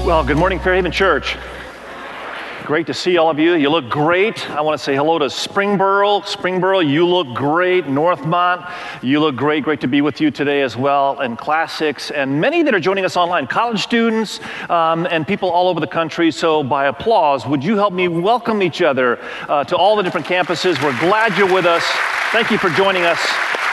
Well, good morning, Fairhaven Church. Great to see all of you. You look great. I want to say hello to Springboro. Springboro, you look great. Northmont, you look great. Great to be with you today as well. And Classics, and many that are joining us online, college students and people all over the country. So by applause, would you help me welcome each other to all the different campuses? We're glad you're with us. Thank you for joining us.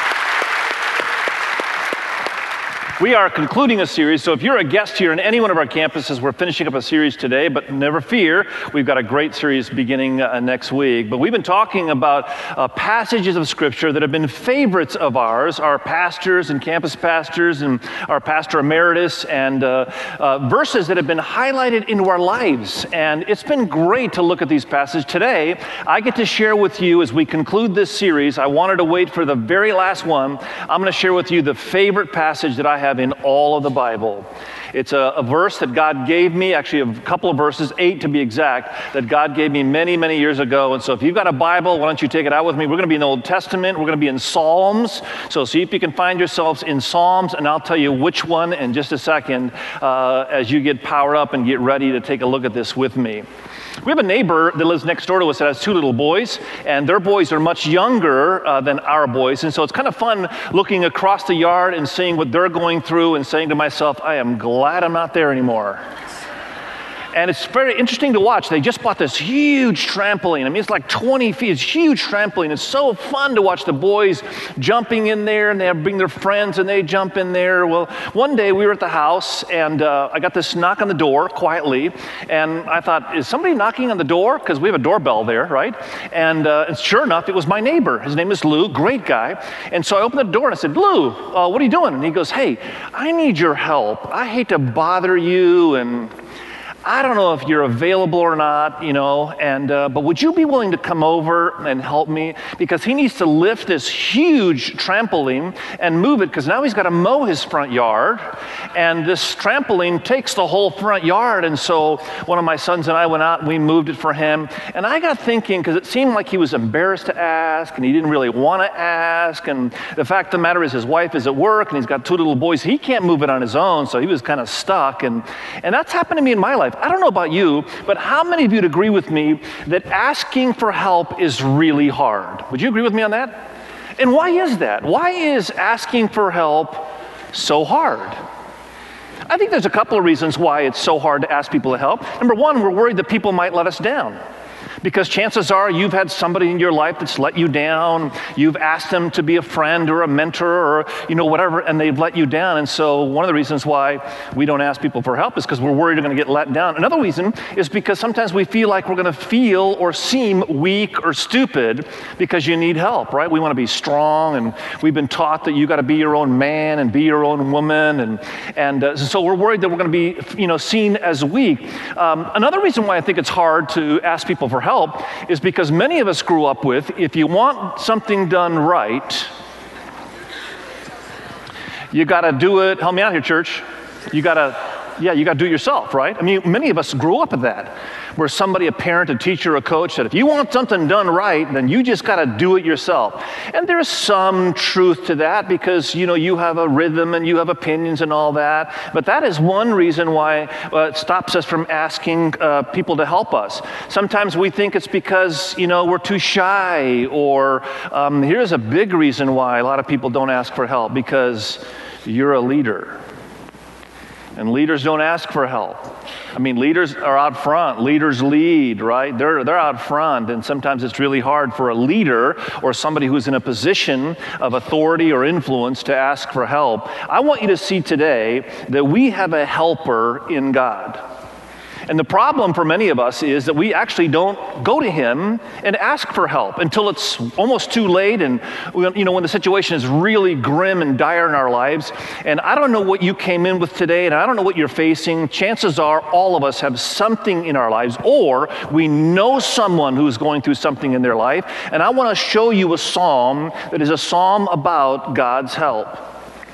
We are concluding a series, so if you're a guest here in any one of our campuses, we're finishing up a series today, but never fear, we've got a great series beginning next week. But we've been talking about passages of Scripture that have been favorites of ours, our pastors and campus pastors and our pastor emeritus, and verses that have been highlighted into our lives. And it's been great to look at these passages. Today, I get to share with you as we conclude this series. I wanted to wait for the very last one. I'm going to share with you the favorite passage that I have in all of the Bible. It's a verse that God gave me, actually a couple of verses, 8 to be exact, that God gave me many, many years ago. And so if you've got a Bible, why don't you take it out with me? We're going to be in the Old Testament. We're going to be in Psalms. So see if you can find yourselves in Psalms, and I'll tell you which one in just a second as you get powered up and get ready to take a look at this with me. We have a neighbor that lives next door to us that has 2 little boys, and their boys are much younger than our boys. And so it's kind of fun looking across the yard and seeing what they're going through and saying to myself, I am glad I'm not there anymore. And it's very interesting to watch. They just bought this huge trampoline. I mean, it's like 20 feet. It's a huge trampoline. It's so fun to watch the boys jumping in there, and they bring their friends, and they jump in there. Well, one day we were at the house, and I got this knock on the door quietly, and I thought, is somebody knocking on the door? Because we have a doorbell there, right? And sure enough, it was my neighbor. His name is Lou, great guy. And so I opened the door, and I said, Lou, what are you doing? And he goes, hey, I need your help. I hate to bother you, and I don't know if you're available or not, but would you be willing to come over and help me? Because he needs to lift this huge trampoline and move it, because now he's got to mow his front yard, and this trampoline takes the whole front yard. And so one of my sons and I went out and we moved it for him. And I got thinking, because it seemed like he was embarrassed to ask, and he didn't really want to ask. And the fact of the matter is his wife is at work, and he's got 2 little boys. He can't move it on his own, so he was kind of stuck. And that's happened to me in my life. I don't know about you, but how many of you would agree with me that asking for help is really hard? Would you agree with me on that? And why is that? Why is asking for help so hard? I think there's a couple of reasons why it's so hard to ask people to help. Number one, we're worried that people might let us down. Because chances are you've had somebody in your life that's let you down. You've asked them to be a friend or a mentor or, whatever, and they've let you down. And so one of the reasons why we don't ask people for help is because we're worried we're going to get let down. Another reason is because sometimes we feel like we're going to feel or seem weak or stupid because you need help, right? We want to be strong, and we've been taught that you got to be your own man and be your own woman. And so we're worried that we're going to be, seen as weak. Another reason why I think it's hard to ask people for help is because many of us grew up with, if you want something done right, you got to do it. Help me out here, church. You got to do it yourself, right? I mean, many of us grew up with that, where somebody, a parent, a teacher, a coach said, if you want something done right, then you just got to do it yourself. And there's some truth to that, because, you have a rhythm and you have opinions and all that. But that is one reason why it stops us from asking people to help us. Sometimes we think it's because, we're too shy, or here's a big reason why a lot of people don't ask for help, because you're a leader. And leaders don't ask for help. I mean, leaders are out front. Leaders lead, right? They're out front, and sometimes it's really hard for a leader or somebody who's in a position of authority or influence to ask for help. I want you to see today that we have a helper in God. And the problem for many of us is that we actually don't go to him and ask for help until it's almost too late, and when the situation is really grim and dire in our lives. And I don't know what you came in with today, and I don't know what you're facing. Chances are all of us have something in our lives, or we know someone who's going through something in their life. And I want to show you a psalm that is a psalm about God's help.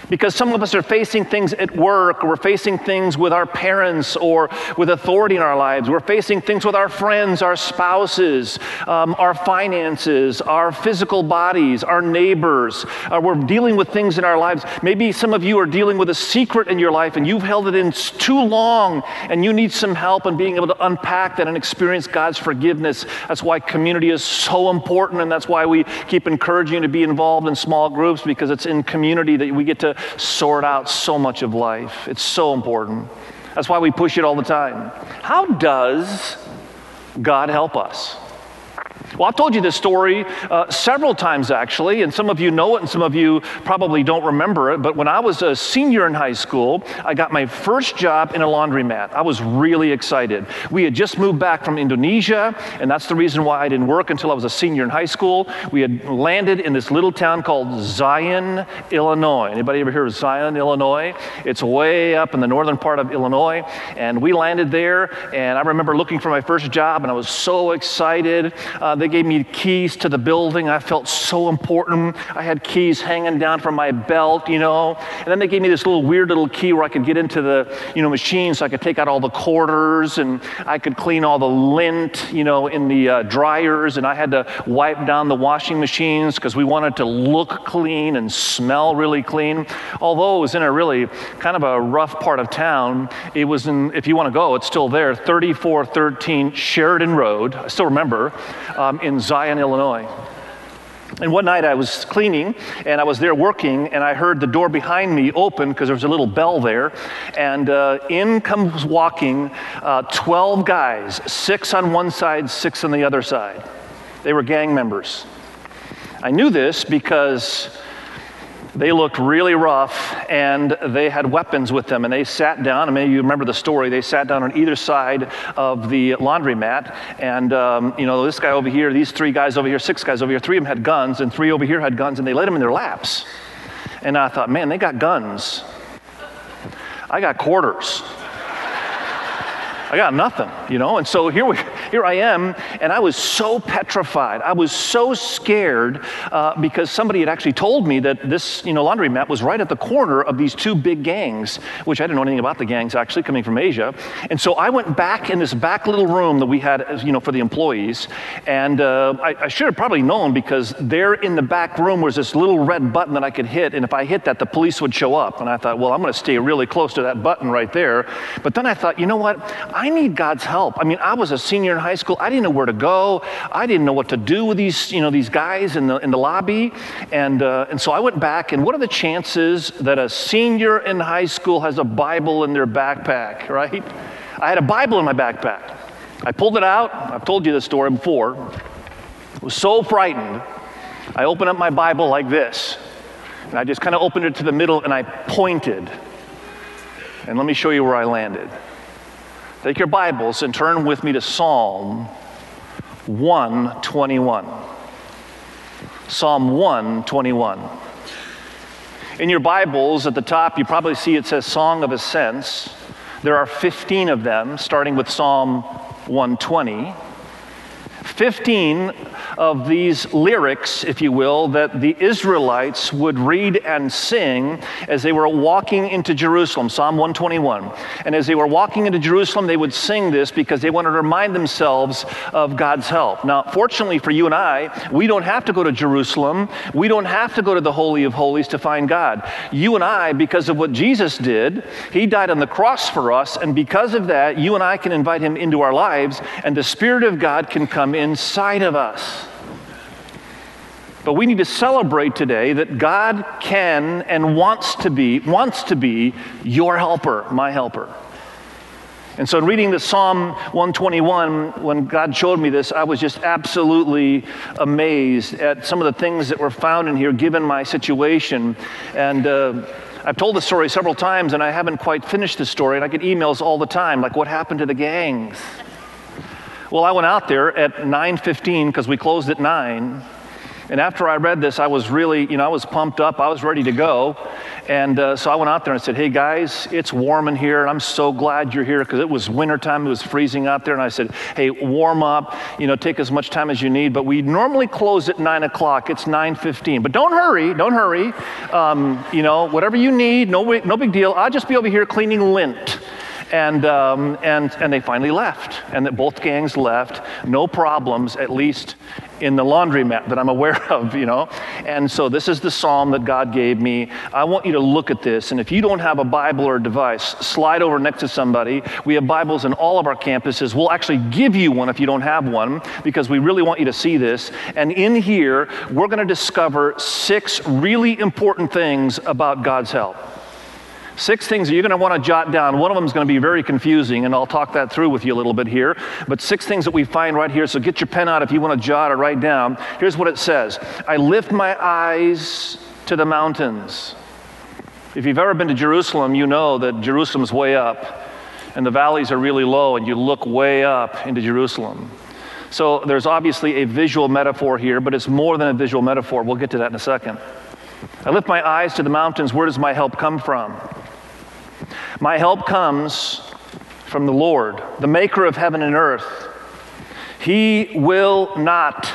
Because some of us are facing things at work, or we're facing things with our parents or with authority in our lives. We're facing things with our friends, our spouses, our finances, our physical bodies, our neighbors. We're dealing with things in our lives. Maybe some of you are dealing with a secret in your life and you've held it in too long and you need some help in being able to unpack that and experience God's forgiveness. That's why community is so important, and that's why we keep encouraging you to be involved in small groups, because it's in community that we get to sort out so much of life. It's so important. That's why we push it all the time. How does God help us? Well, I've told you this story several times, actually, and some of you know it and some of you probably don't remember it, but when I was a senior in high school, I got my first job in a laundromat. I was really excited. We had just moved back from Indonesia, and that's the reason why I didn't work until I was a senior in high school. We had landed in this little town called Zion, Illinois. Anybody ever hear of Zion, Illinois? It's way up in the northern part of Illinois, and we landed there, and I remember looking for my first job, and I was so excited. They gave me keys to the building. I felt so important. I had keys hanging down from my belt, And then they gave me this weird little key where I could get into the, machine, so I could take out all the quarters and I could clean all the lint, in the dryers. And I had to wipe down the washing machines because we wanted to look clean and smell really clean. Although it was in a really kind of a rough part of town, it was in, if you want to go, it's still there, 3413 Sheridan Road. I still remember. In Zion, Illinois. And one night I was cleaning and I was there working and I heard the door behind me open because there was a little bell there, and in comes walking 12 guys, 6 on one side, 6 on the other side. They were gang members. I knew this because they looked really rough and they had weapons with them, and they sat down, and maybe you remember the story, they sat down on either side of the laundromat, and this guy over here, these 3 guys over here, 6 guys over here, 3 of them had guns and 3 over here had guns, and they laid them in their laps. And I thought, man, they got guns. I got quarters. I got nothing, and so here I am, and I was so petrified. I was so scared because somebody had actually told me that this, laundromat was right at the corner of these 2 big gangs, which I didn't know anything about the gangs, actually, coming from Asia. And so I went back in this back little room that we had, for the employees, and I should have probably known, because there in the back room was this little red button that I could hit, and if I hit that, the police would show up. And I thought, well, I'm going to stay really close to that button right there. But then I thought, you know what? I need God's help. I mean, I was a senior in high school. I didn't know where to go. I didn't know what to do with these, these guys in the lobby. And so I went back, and what are the chances that a senior in high school has a Bible in their backpack, right? I had a Bible in my backpack. I pulled it out. I've told you this story before. I was so frightened. I opened up my Bible like this, and I just kind of opened it to the middle, and I pointed. And let me show you where I landed. Take your Bibles and turn with me to Psalm 121. Psalm 121. In your Bibles at the top, you probably see it says Song of Ascents. There are 15 of them, starting with Psalm 120. 15 of these lyrics, if you will, that the Israelites would read and sing as they were walking into Jerusalem, Psalm 121. And as they were walking into Jerusalem, they would sing this because they wanted to remind themselves of God's help. Now, fortunately for you and I, we don't have to go to Jerusalem. We don't have to go to the Holy of Holies to find God. You and I, because of what Jesus did, He died on the cross for us, and because of that, you and I can invite Him into our lives, and the Spirit of God can come inside of us. But we need to celebrate today that God can and wants to be your helper, my helper. And so in reading the Psalm 121, when God showed me this, I was just absolutely amazed at some of the things that were found in here, given my situation. And I've told the story several times, and I haven't quite finished the story. And I get emails all the time, like, what happened to the gangs? Well, I went out there at 9:15 because we closed at 9. And after I read this, I was really, I was pumped up. I was ready to go. And so I went out there and I said, hey, guys, it's warm in here, and I'm so glad you're here because it was wintertime. It was freezing out there. And I said, hey, warm up, take as much time as you need. But we normally close at 9 o'clock. It's 9:15. But don't hurry. Whatever you need, no big deal. I'll just be over here cleaning lint. And they finally left. And that both gangs left. No problems, at least in the laundromat that I'm aware of, And so this is the psalm that God gave me. I want you to look at this. And if you don't have a Bible or a device, slide over next to somebody. We have Bibles in all of our campuses. We'll actually give you one if you don't have one, because we really want you to see this. And in here, we're going to discover 6 really important things about God's help. 6 things that you're going to want to jot down. One of them is going to be very confusing, and I'll talk that through with you a little bit here. But 6 things that we find right here, so get your pen out if you want to jot or write down. Here's what it says. I lift my eyes to the mountains. If you've ever been to Jerusalem, you know that Jerusalem's way up, and the valleys are really low, and you look way up into Jerusalem. So there's obviously a visual metaphor here, but it's more than a visual metaphor. We'll get to that in a second. I lift my eyes to the mountains. Where does my help come from? My help comes from the Lord, the maker of heaven and earth. He will not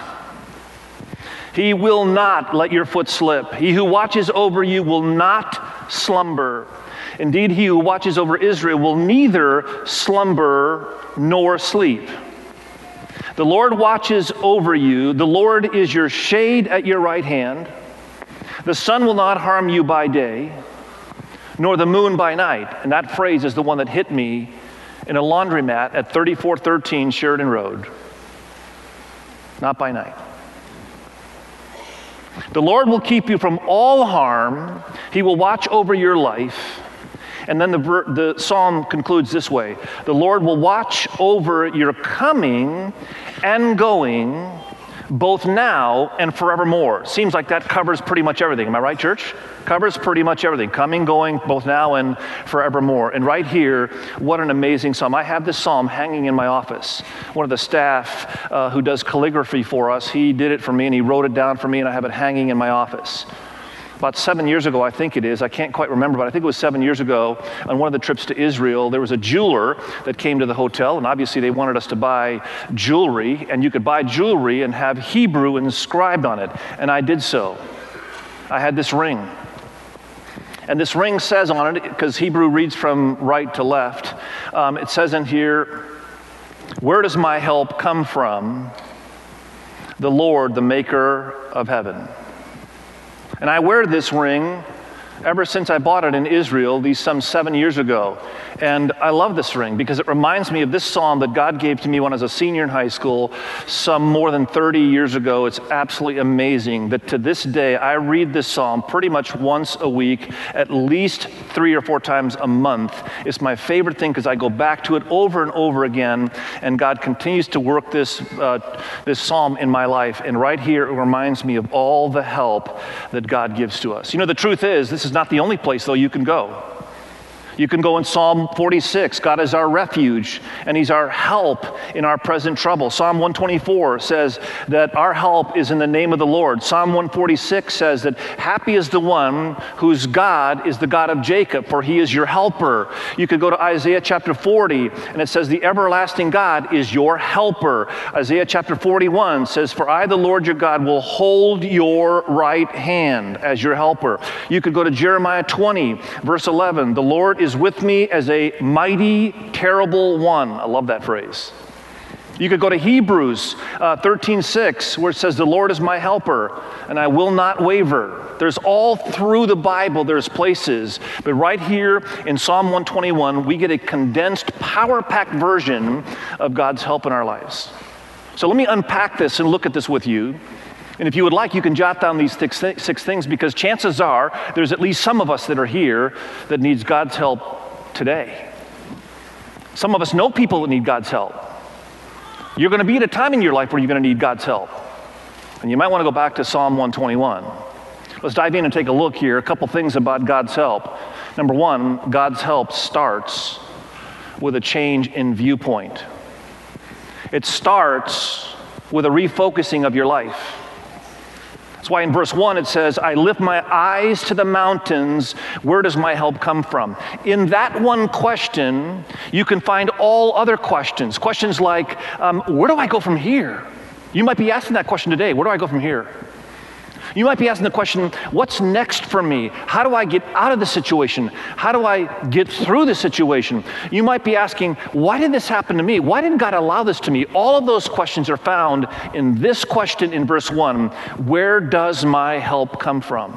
let your foot slip. He who watches over you will not slumber. Indeed, he who watches over Israel will neither slumber nor sleep. The Lord watches over you. The Lord is your shade at your right hand. The sun will not harm you by day, nor the moon by night. And that phrase is the one that hit me in a laundromat at 3413 Sheridan Road. Not by night. The Lord will keep you from all harm. He will watch over your life. And then the psalm concludes this way. The Lord will watch over your coming and going, both now and forevermore. Seems like that covers pretty much everything. Am I right, church? Covers pretty much everything. Coming, going, both now and forevermore. And right here, what an amazing psalm. I have this psalm hanging in my office. One of the staff who does calligraphy for us, he did it for me and he wrote it down for me, and I have it hanging in my office. About 7 years ago, I think it is, I can't quite remember, but I think it was 7 years ago, on one of the trips to Israel, there was a jeweler that came to the hotel, and obviously they wanted us to buy jewelry, and you could buy jewelry and have Hebrew inscribed on it, and I did so. I had this ring. And this ring says on it, because Hebrew reads from right to left, it says in here, where does my help come from? The Lord, the maker of heaven. And I wear this ring ever since I bought it in Israel, some 7 years ago. And I love this ring because it reminds me of this psalm that God gave to me when I was a senior in high school some more than 30 years ago. It's absolutely amazing that to this day I read this psalm pretty much once a week, at least 3 or 4 times a month. It's my favorite thing because I go back to it over and over again, and God continues to work this psalm in my life. And right here it reminds me of all the help that God gives to us. The truth is, this is not the only place, though, you can go. You can go in Psalm 46. God is our refuge, and He's our help in our present trouble. Psalm 124 says that our help is in the name of the Lord. Psalm 146 says that happy is the one whose God is the God of Jacob, for He is your helper. You could go to Isaiah chapter 40, and it says the everlasting God is your helper. Isaiah chapter 41 says, for I, the Lord your God, will hold your right hand as your helper. You could go to Jeremiah 20, verse 11. The Lord is with me as a mighty, terrible one. I love that phrase. You could go to Hebrews 13:6, where it says, the Lord is my helper, and I will not waver. There's all through the Bible, there's places. But right here in Psalm 121, we get a condensed, power-packed version of God's help in our lives. So let me unpack this and look at this with you. And if you would like, you can jot down these 6 things, because chances are there's at least some of us that are here that needs God's help today. Some of us know people that need God's help. You're going to be at a time in your life where you're going to need God's help. And you might want to go back to Psalm 121. Let's dive in and take a look here. A couple things about God's help. Number 1, God's help starts with a change in viewpoint. It starts with a refocusing of your life. That's why in verse 1 it says, I lift my eyes to the mountains. Where does my help come from? In that one question, you can find all other questions. Questions like, where do I go from here? You might be asking that question today. Where do I go from here? You might be asking the question, what's next for me? How do I get out of the situation? How do I get through the situation? You might be asking, why did this happen to me? Why did God allow this to me? All of those questions are found in this question in verse 1. Where does my help come from?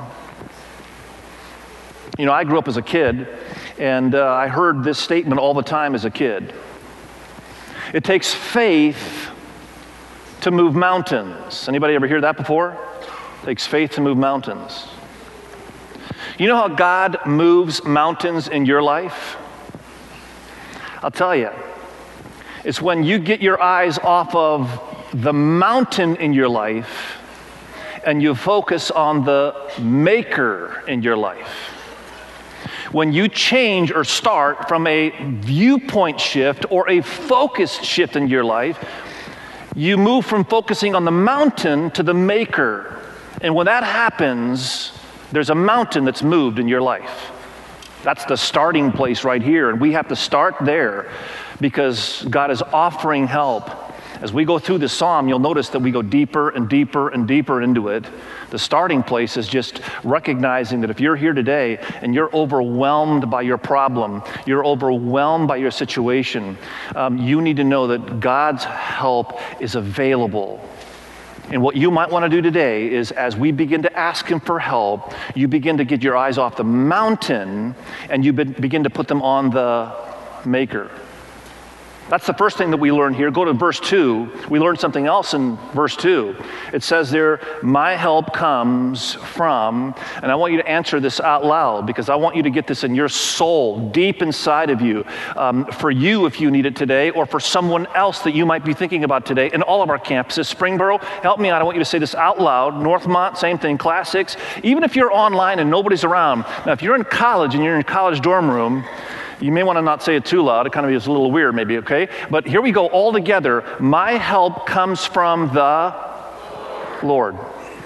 You know, I grew up as a kid, and I heard this statement all the time as a kid. It takes faith to move mountains. Anybody ever hear that before? It takes faith to move mountains. You know how God moves mountains in your life? I'll tell you. It's when you get your eyes off of the mountain in your life and you focus on the maker in your life. When you change or start from a viewpoint shift or a focus shift in your life, you move from focusing on the mountain to the maker. And when that happens, there's a mountain that's moved in your life. That's the starting place right here. And we have to start there because God is offering help. As we go through this psalm, you'll notice that we go deeper and deeper and deeper into it. The starting place is just recognizing that if you're here today and you're overwhelmed by your problem, you're overwhelmed by your situation, you need to know that God's help is available. And what you might want to do today is as we begin to ask Him for help, you begin to get your eyes off the mountain and you begin to put them on the maker. That's the first thing that we learn here. Go to verse 2. We learn something else in verse 2. It says there, my help comes from, and I want you to answer this out loud because I want you to get this in your soul, deep inside of you, for you if you need it today, or for someone else that you might be thinking about today in all of our campuses. Springboro, help me out. I want you to say this out loud. Northmont, same thing. Class 6. Even if you're online and nobody's around. Now, if you're in college and you're in a college dorm room, you may want to not say it too loud. It kind of is a little weird maybe, okay? But here we go all together. My help comes from the Lord.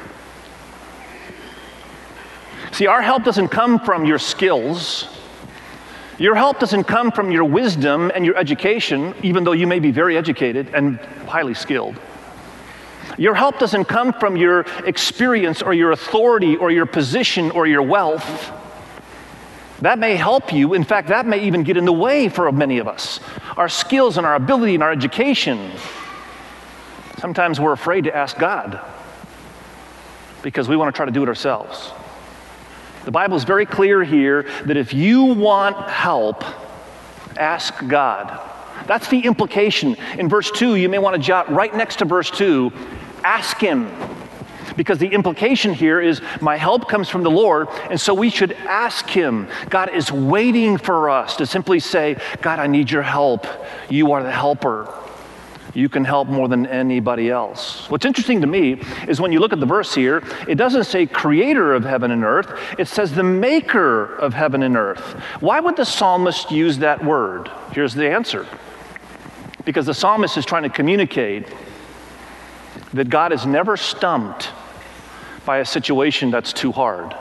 See, our help doesn't come from your skills. Your help doesn't come from your wisdom and your education, even though you may be very educated and highly skilled. Your help doesn't come from your experience or your authority or your position or your wealth. That may help you. In fact, that may even get in the way for many of us. Our skills and our ability and our education. Sometimes we're afraid to ask God because we want to try to do it ourselves. The Bible is very clear here that if you want help, ask God. That's the implication. In verse 2, you may want to jot right next to verse 2, ask Him. Because the implication here is my help comes from the Lord, and so we should ask Him. God is waiting for us to simply say, God, I need your help. You are the helper. You can help more than anybody else. What's interesting to me is when you look at the verse here, it doesn't say creator of heaven and earth. It says the maker of heaven and earth. Why would the psalmist use that word? Here's the answer. Because the psalmist is trying to communicate that God is never stumped by a situation that's too hard.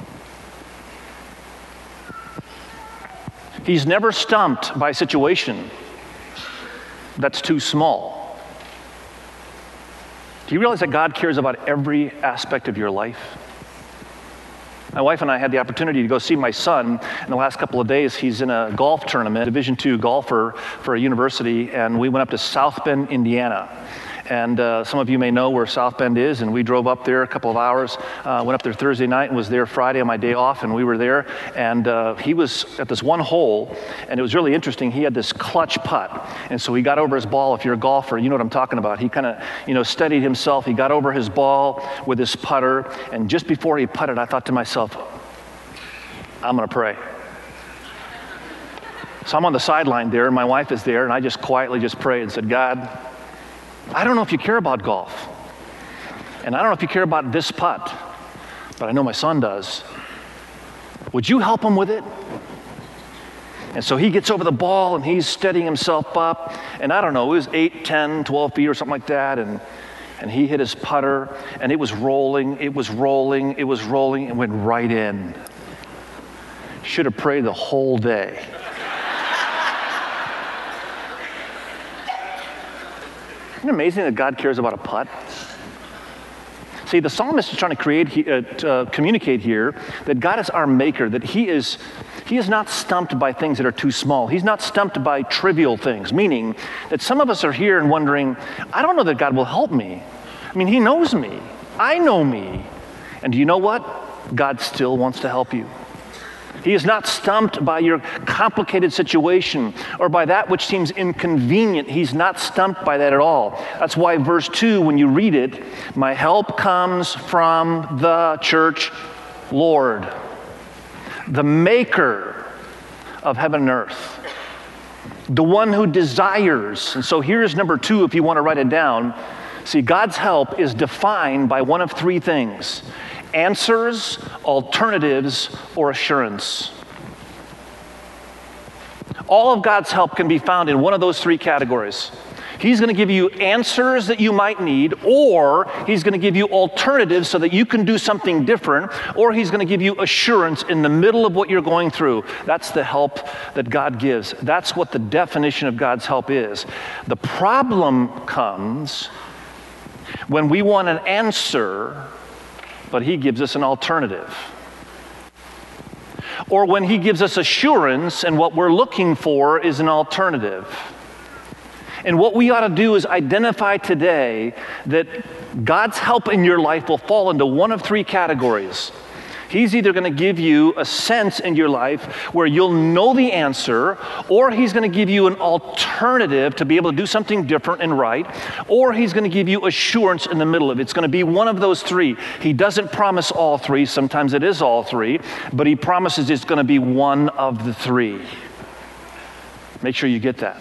He's never stumped by a situation that's too small. Do you realize that God cares about every aspect of your life? My wife and I had the opportunity to go see my son in the last couple of days. He's in a golf tournament, Division II golfer for a university, and we went up to South Bend, Indiana. And some of you may know where South Bend is, and we drove up there a couple of hours, went up there Thursday night and was there Friday on my day off, and we were there, and he was at this one hole, and it was really interesting. He had this clutch putt, and so he got over his ball. If you're a golfer, you know what I'm talking about. He kind of, steadied himself. He got over his ball with his putter, and just before he putted, I thought to myself, I'm going to pray. So I'm on the sideline there, and my wife is there, and I just quietly just prayed and said, God, I don't know if you care about golf, and I don't know if you care about this putt, but I know my son does. Would you help him with it? And so he gets over the ball, and he's steadying himself up, and I don't know, it was 8, 10, 12 feet or something like that, and And he hit his putter, and it was rolling, it was rolling, it was rolling, and went right in. Should have prayed the whole day. Isn't it amazing that God cares about a putt? See, the psalmist is trying to communicate here that God is our maker, that he is not stumped by things that are too small. He's not stumped by trivial things, meaning that some of us are here and wondering, I don't know that God will help me. I mean, he knows me. I know me. And do you know what? God still wants to help you. He is not stumped by your complicated situation or by that which seems inconvenient. He's not stumped by that at all. That's why verse 2, when you read it, my help comes from the church Lord, the maker of heaven and earth, the one who desires. And so here's number 2 if you want to write it down. See, God's help is defined by one of 3 things: answers, alternatives, or assurance. All of God's help can be found in one of those 3 categories. He's going to give you answers that you might need, or he's going to give you alternatives so that you can do something different, or he's going to give you assurance in the middle of what you're going through. That's the help that God gives. That's what the definition of God's help is. The problem comes when we want an answer, but he gives us an alternative. Or when he gives us assurance and what we're looking for is an alternative. And what we ought to do is identify today that God's help in your life will fall into one of 3 categories. He's either going to give you a sense in your life where you'll know the answer, or he's going to give you an alternative to be able to do something different and right, or he's going to give you assurance in the middle of it. It's going to be one of those 3. He doesn't promise all 3. Sometimes it is all 3, but he promises it's going to be one of the 3. Make sure you get that.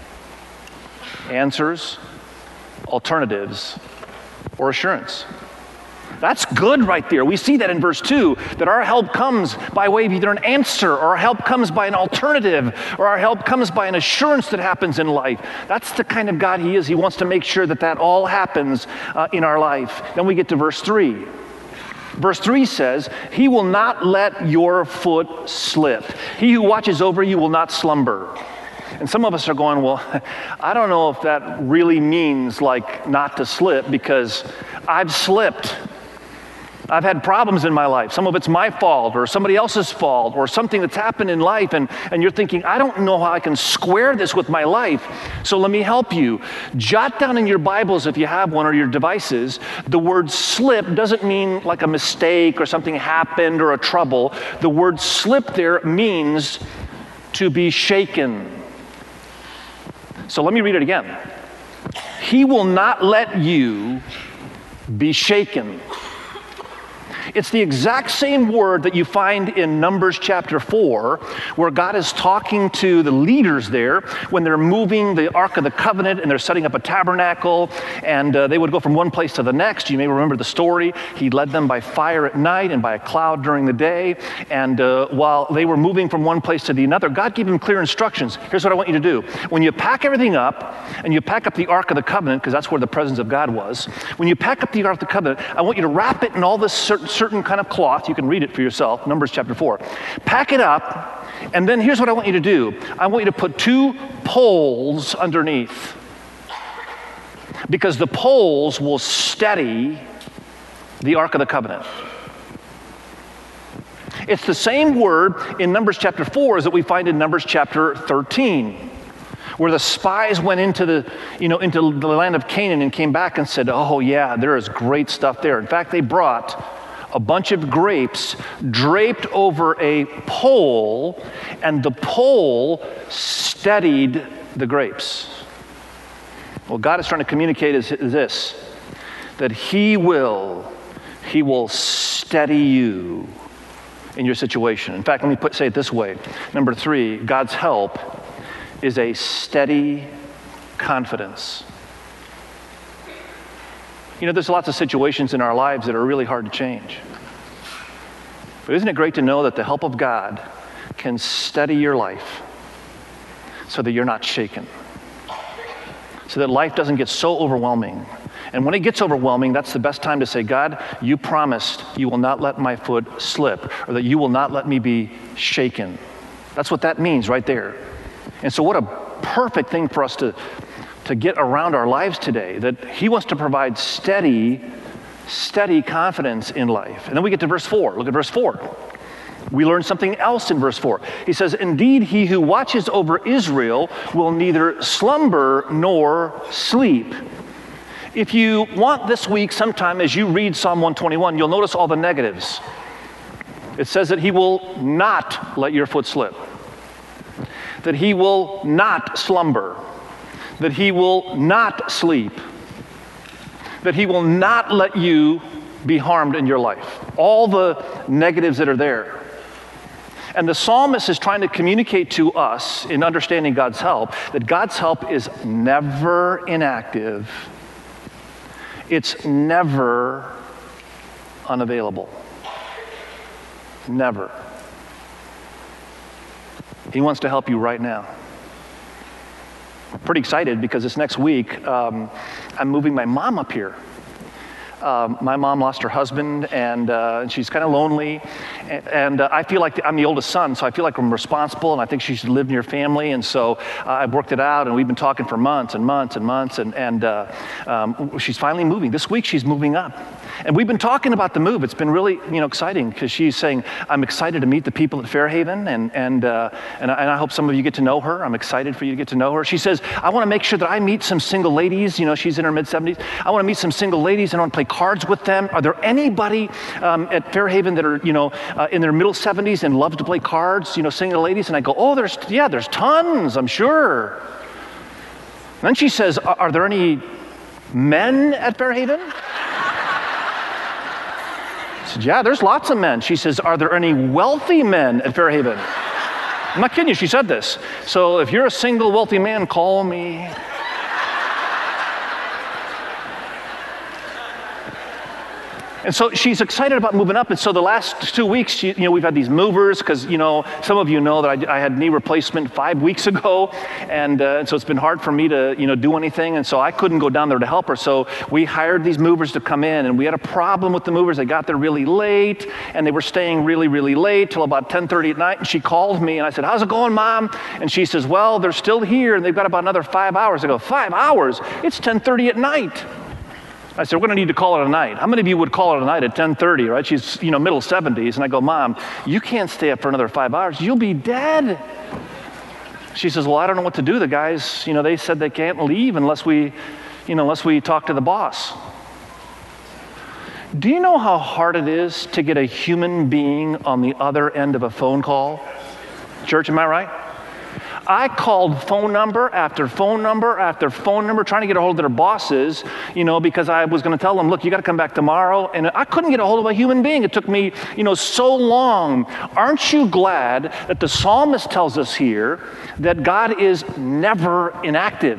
Answers, alternatives, or assurance. That's good right there. We see that in verse 2, that our help comes by way of either an answer, or our help comes by an alternative, or our help comes by an assurance that happens in life. That's the kind of God he is. He wants to make sure that that all happens in our life. Then we get to verse 3. Verse 3 says, he will not let your foot slip. He who watches over you will not slumber. And some of us are going, well, I don't know if that really means like not to slip, because I've slipped. I've had problems in my life. Some of it's my fault or somebody else's fault or something that's happened in life, and you're thinking, I don't know how I can square this with my life, so let me help you. Jot down in your Bibles, if you have one, or your devices, the word slip doesn't mean like a mistake or something happened or a trouble. The word slip there means to be shaken. So let me read it again. He will not let you be shaken. It's the exact same word that you find in Numbers chapter 4, where God is talking to the leaders there when they're moving the Ark of the Covenant and they're setting up a tabernacle, and they would go from one place to the next. You may remember the story. He led them by fire at night and by a cloud during the day, and while they were moving from one place to the other, God gave them clear instructions. Here's what I want you to do. When you pack everything up, and you pack up the Ark of the Covenant, because that's where the presence of God was, when you pack up the Ark of the Covenant, I want you to wrap it in all this certain kind of cloth. You can read it for yourself, Numbers chapter 4. Pack it up, and then here's what I want you to do. I want you to put 2 poles underneath, because the poles will steady the Ark of the Covenant. It's the same word in Numbers chapter 4 as that we find in Numbers chapter 13, where the spies went into the land of Canaan and came back and said, oh yeah, there is great stuff there. In fact, they brought a bunch of grapes draped over a pole, and the pole steadied the grapes. What God is trying to communicate is this, that He will steady you in your situation. In fact, let me say it this way. Number 3, God's help is a steady confidence. You know, there's lots of situations in our lives that are really hard to change. But isn't it great to know that the help of God can steady your life so that you're not shaken, so that life doesn't get so overwhelming And when it gets overwhelming, that's the best time to say, God, you promised you will not let my foot slip, or that you will not let me be shaken. That's what that means right there. And so what a perfect thing for us to get around our lives today, that he wants to provide steady confidence in life. And then we get to verse 4. Look at verse 4. We learn something else in verse 4. He says, indeed, he who watches over Israel will neither slumber nor sleep. If you want this week sometime as you read Psalm 121, you'll notice all the negatives. It says that he will not let your foot slip, that he will not slumber, that he will not sleep, that he will not let you be harmed in your life. All the negatives that are there. And the psalmist is trying to communicate to us in understanding God's help that God's help is never inactive. It's never unavailable. Never. He wants to help you right now. I'm pretty excited because this next week, I'm moving my mom up here. My mom lost her husband, and she's kind of lonely. And I feel like I'm the oldest son, so I feel like I'm responsible, and I think she should live near family. And so I've worked it out, and we've been talking for months and months and months. And she's finally moving. This week, she's moving up. And we've been talking about the move. It's been really, exciting because she's saying, I'm excited to meet the people at Fairhaven, and I hope some of you get to know her. I'm excited for you to get to know her. She says, I want to make sure that I meet some single ladies. She's in her mid-70s. I want to meet some single ladies, and I want to play cards with them. Are there anybody at Fairhaven that are, in their middle 70s and love to play cards, single ladies? And I go, oh, there's tons, I'm sure. And then she says, are there any men at Fairhaven? I said, yeah, there's lots of men. She says, are there any wealthy men at Fairhaven? I'm not kidding you, she said this. So if you're a single wealthy man, call me. And so she's excited about moving up. And so the last 2 weeks, we've had these movers because, some of you know that I had knee replacement 5 weeks ago. And so it's been hard for me to, do anything. And so I couldn't go down there to help her. So we hired these movers to come in. And we had a problem with the movers. They got there really late. And they were staying really, really late till about 10:30 at night. And she called me. And I said, how's it going, Mom? And she says, well, they're still here. And they've got about another 5 hours. I go, 5 hours? It's 10:30 at night. I said, we're going to need to call it a night. How many of you would call it a night at 10:30, right? She's, middle 70s. And I go, Mom, you can't stay up for another 5 hours. You'll be dead. She says, well, I don't know what to do. The guys, they said they can't leave unless we talk to the boss. Do you know how hard it is to get a human being on the other end of a phone call? Church, am I right? I called phone number after phone number after phone number trying to get a hold of their bosses, because I was going to tell them, look, you got to come back tomorrow. And I couldn't get a hold of a human being. It took me, so long. Aren't you glad that the psalmist tells us here that God is never inactive?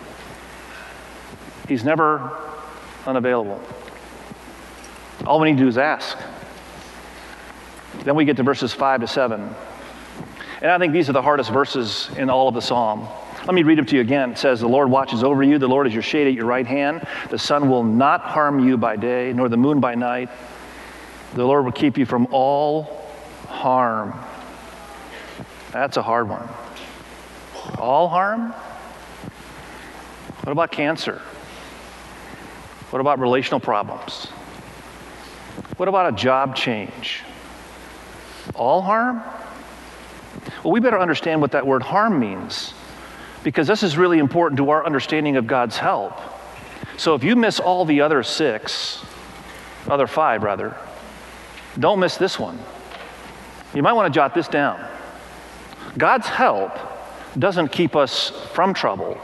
He's never unavailable. All we need to do is ask. Then we get to verses 5 to 7. And I think these are the hardest verses in all of the psalm. Let me read them to you again. It says, the Lord watches over you. The Lord is your shade at your right hand. The sun will not harm you by day, nor the moon by night. The Lord will keep you from all harm. That's a hard one. All harm? What about cancer? What about relational problems? What about a job change? All harm? Well, we better understand what that word harm means, because this is really important to our understanding of God's help. So if you miss all the other five, don't miss this one. You might want to jot this down. God's help doesn't keep us from trouble,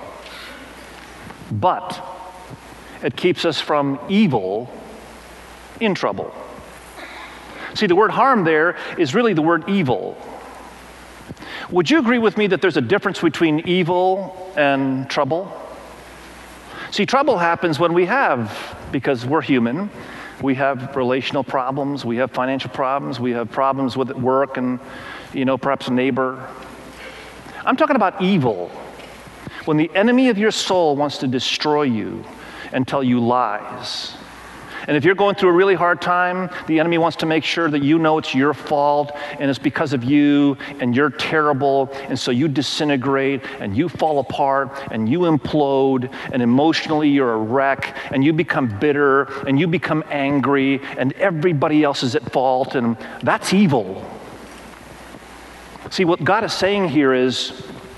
but it keeps us from evil in trouble. See, the word harm there is really the word evil. Would you agree with me that there's a difference between evil and trouble? See, trouble happens when because we're human, we have relational problems, we have financial problems, we have problems with work and, perhaps a neighbor. I'm talking about evil. When the enemy of your soul wants to destroy you, and tell you lies. And if you're going through a really hard time, the enemy wants to make sure that you know it's your fault and it's because of you and you're terrible, and so you disintegrate and you fall apart and you implode, and emotionally you're a wreck and you become bitter and you become angry and everybody else is at fault, and that's evil. See, what God is saying here is,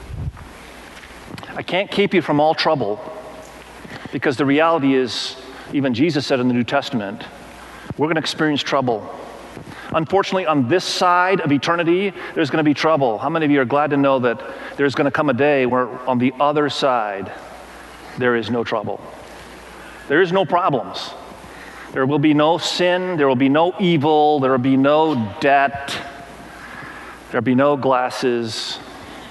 I can't keep you from all trouble, because the reality is, even Jesus said in the New Testament, we're going to experience trouble. Unfortunately, on this side of eternity, there's going to be trouble. How many of you are glad to know that there's going to come a day where on the other side, there is no trouble? There is no problems. There will be no sin. There will be no evil. There will be no debt. There will be no glasses.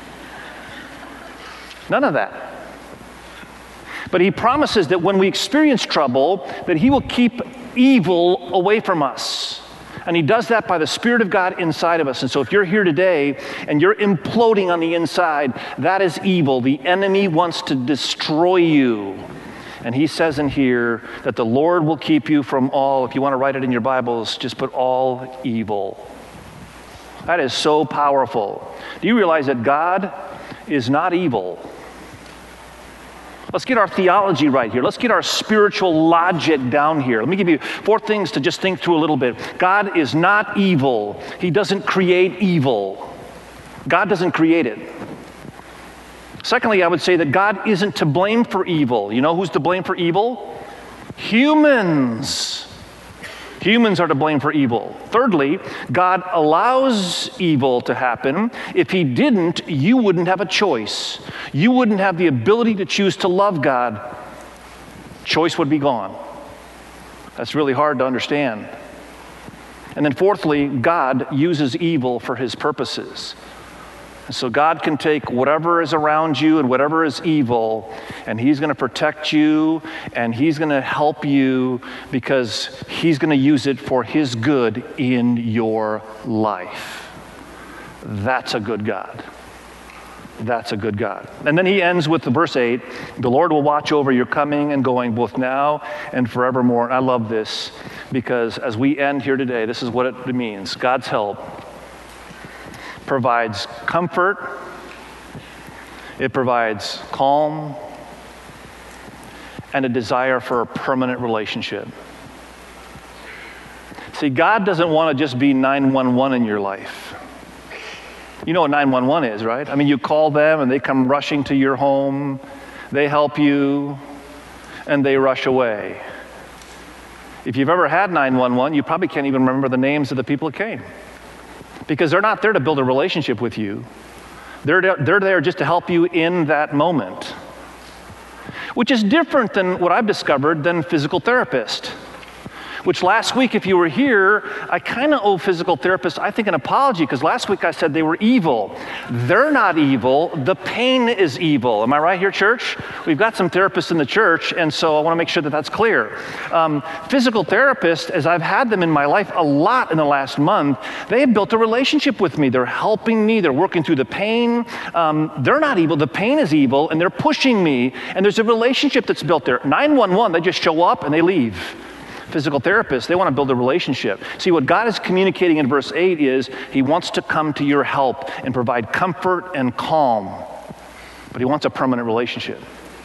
None of that. But he promises that when we experience trouble, that he will keep evil away from us. And he does that by the Spirit of God inside of us. And so if you're here today and you're imploding on the inside, that is evil. The enemy wants to destroy you. And he says in here that the Lord will keep you from all, if you want to write it in your Bibles, just put all evil. That is so powerful. Do you realize that God is not evil? Let's get our theology right here. Let's get our spiritual logic down here. Let me give you 4 things to just think through a little bit. God is not evil. He doesn't create evil. God doesn't create it. Secondly, I would say that God isn't to blame for evil. You know who's to blame for evil? Humans. Humans are to blame for evil. Thirdly, God allows evil to happen. If he didn't, you wouldn't have a choice. You wouldn't have the ability to choose to love God. Choice would be gone. That's really hard to understand. And then fourthly, God uses evil for his purposes. And so God can take whatever is around you and whatever is evil, and he's going to protect you, and he's going to help you, because he's going to use it for his good in your life. That's a good God. That's a good God. And then he ends with verse 8, the Lord will watch over your coming and going both now and forevermore. And I love this, because as we end here today, this is what it means. God's help provides comfort, it provides calm, and a desire for a permanent relationship. See, God doesn't want to just be 911 in your life. You know what 911 is, right? I mean, you call them and they come rushing to your home, they help you, and they rush away. If you've ever had 911, you probably can't even remember the names of the people that came, because they're not there to build a relationship with you. They're there just to help you in that moment, which is different than what I've discovered than physical therapist. Which last week, if you were here, I kind of owe physical therapists, I think, an apology, because last week I said they were evil. They're not evil. The pain is evil. Am I right here, church? We've got some therapists in the church, and so I want to make sure that that's clear. Physical therapists, as I've had them in my life a lot in the last month, they have built a relationship with me. They're helping me. They're working through the pain. They're not evil. The pain is evil, and they're pushing me, and there's a relationship that's built there. 911, they just show up and they leave. Physical therapists, they want to build a relationship. See, what God is communicating in verse 8 is he wants to come to your help and provide comfort and calm, but he wants a permanent relationship.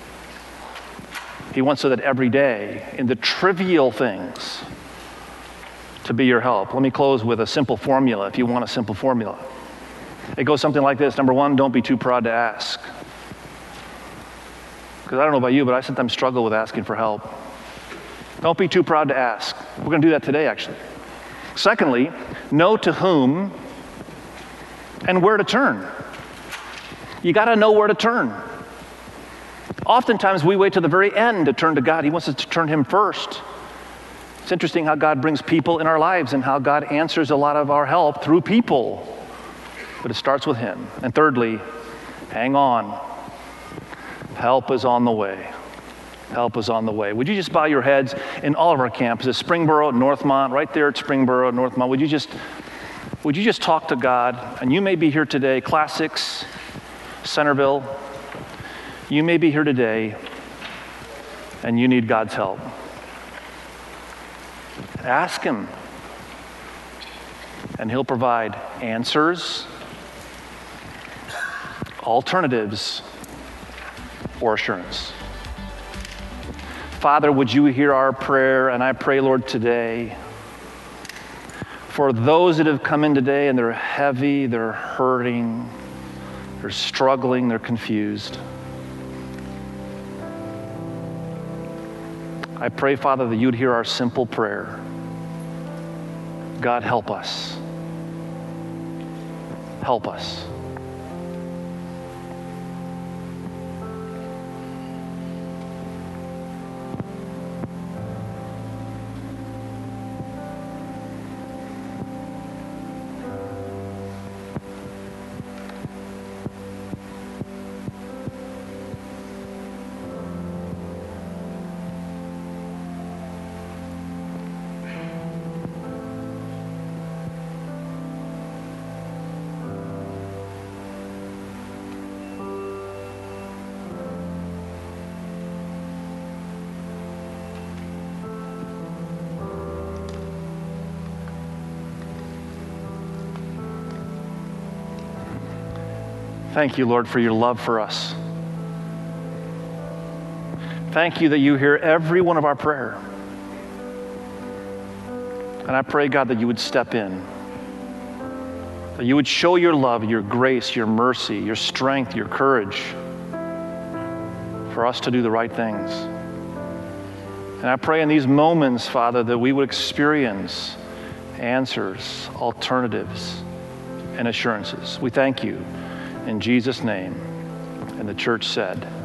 He wants so that every day, in the trivial things, to be your help. Let me close with a simple formula, if you want a simple formula. It goes something like this. Number 1, don't be too proud to ask. Because I don't know about you, but I sometimes struggle with asking for help. Don't be too proud to ask. We're going to do that today, actually. Secondly, know to whom and where to turn. You got to know where to turn. Oftentimes, we wait to the very end to turn to God. He wants us to turn to him first. It's interesting how God brings people in our lives and how God answers a lot of our help through people. But it starts with him. And thirdly, hang on. Help is on the way. Help is on the way. Would you just bow your heads in all of our campuses, Springboro, Northmont, right there at Springboro, Northmont. Would you just talk to God? And you may be here today, Classics, Centerville. You may be here today, and you need God's help, ask Him, and He'll provide answers, alternatives, or assurance. Father, would you hear our prayer? And I pray, Lord, today, for those that have come in today and they're heavy, they're hurting, they're struggling, they're confused. I pray, Father, that you'd hear our simple prayer. God, help us. Help us. Thank you, Lord, for your love for us. Thank you that you hear every one of our prayer. And I pray, God, that you would step in, that you would show your love, your grace, your mercy, your strength, your courage for us to do the right things. And I pray in these moments, Father, that we would experience answers, alternatives, and assurances. We thank you. In Jesus' name. And the church said,